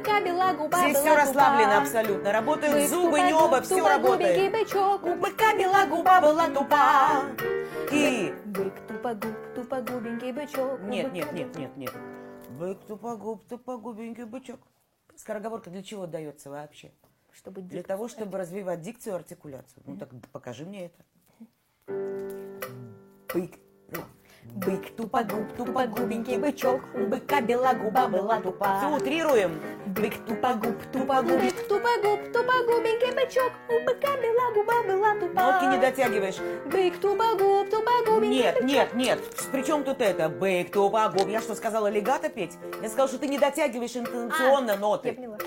быка бела губа Здесь была все расслаблено тупа. абсолютно. Работают Бык зубы, тупогуб, небо, все тупогубенький работает. бычок. У быка бела губа была тупа. И... Бык тупогуб, тупогубенький бычок. У Нет, быка нет, нет, была- нет, нет. Бык тупогуб, тупогубенький бычок. Скороговорка для чего дается вообще? Чтобы Для дикция. того, чтобы развивать дикцию и артикуляцию. Ну так покажи мне это. Бык. Бык тупогуб, тупогубенький бычок. У быка бела губа была тупа. Все утрируем. Бык тупогуб, тупогуб. Бык тупогуб, тупогубенький бычок. У быка бела губа была тупа. Нотки не дотягиваешь. Бык тупогуб, тупогубенький Нет, бычок. нет, нет. При чем тут это? Бык тупогуб. Я что, сказала легато петь? Я сказала, что ты не дотягиваешь интонационно Я ноты. поняла.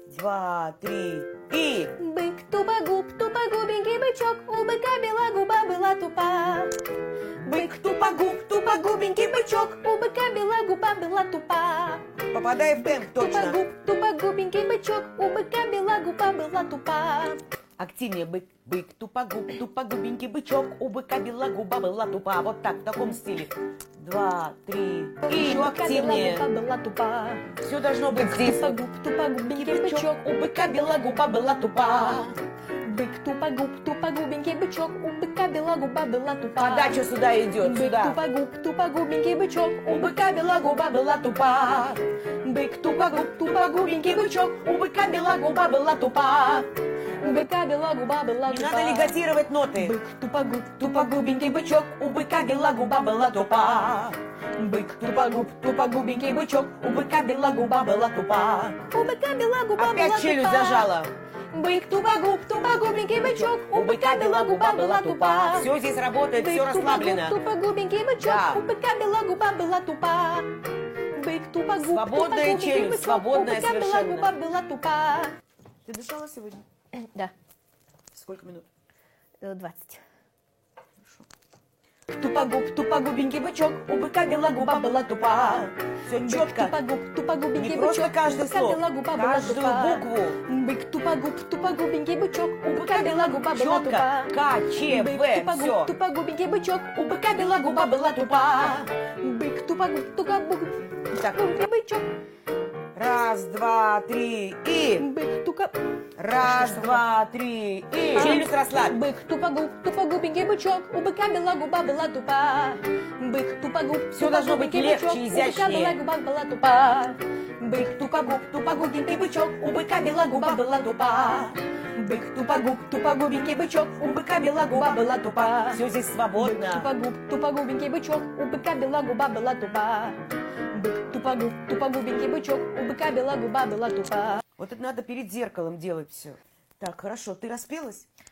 2, 3 и... Бык тупогуб, тупогубенький бычок. У быка бела губа была тупа. Бык тупогуб, тупогубенький бычок. У быка бела губа была тупа. Попадай в темп, точно. Тупогуб, тупогубенький бычок. У быка бела губа была тупа. Активнее бык, бык, тупогуб, тупогубенький бычок. У быка бела губа была тупа. Вот так, в таком стиле. 2, 3 и еще активнее. Губа была тупа. Все должно быть здесь. Тупогуб, тупогубенький бычок. У быка бела губа была тупа. Бык тупогуб, тупогубенький бычок. У быка бела губа была тупа. Подача сюда идет, Бык сюда. тупогуб, тупогубенький бычок. У быка бела губа была тупа. Бык Тупогуб, тупогубенький бычок. У быка бела губа была тупа. У быка бела губа была Не тупа. надо легатировать ноты. Бык тупогуб, Тупогубенький бычок. У быка бела губа была тупа. Бык тупогуб, тупогубенький бычок. У быка бела губа была тупа. у быка бела губа была Опять челюсть тупа. зажала. Бык тупогуб, тупогубенький бычок. У быка бела губа была тупа. Все здесь работает, все Бык расслаблено. тупогуб, тупогубенький бычок. Да. У быка бела губа была тупа. Бык тупогуб, Свободная тупогубенький челюсть, бычок. свободная У быка бела совершенно. губа была тупа. Ты дышала сегодня? Да, Сколько минут? 20. Тупогуб, тупогубенький бычок. У быка бела губа была тупа. Все четко. Тупогуб, тупогубенький Не просто бычок. каждое У быка слово, бела губа была каждую тупа. букву. Бык тупогуб, тупогубенький бычок. У быка бела губа была Четко. тупа. К, Ч, Бык В, тупогуб, все. тупогубенький бычок. У быка бела губа была тупа. Бык тупогуб, тупогубенький Так, бычок. раз, два, три и... Бык тука... Раз, два, три и... Челюсть расслабь. Бык тупогуб, тупогубенький бычок. У быка бела губа была тупа. Бык тупогуб, Всё должно быть тупогубенький легче, бычок. У быка изящнее. бела губа была тупа. Бык тупогуб, тупогубенький бычок. У быка бела губа была тупа. Бык тупогуб, тупогубенький бычок. У быка бела губа была тупа. Все здесь Бык свободно. тупогуб, тупогубенький бычок. У быка бела губа была тупа. Бык тупогуб, тупогубенький бычок. У быка бела губа была тупа. Вот это надо перед зеркалом делать все. Так, хорошо, ты распелась?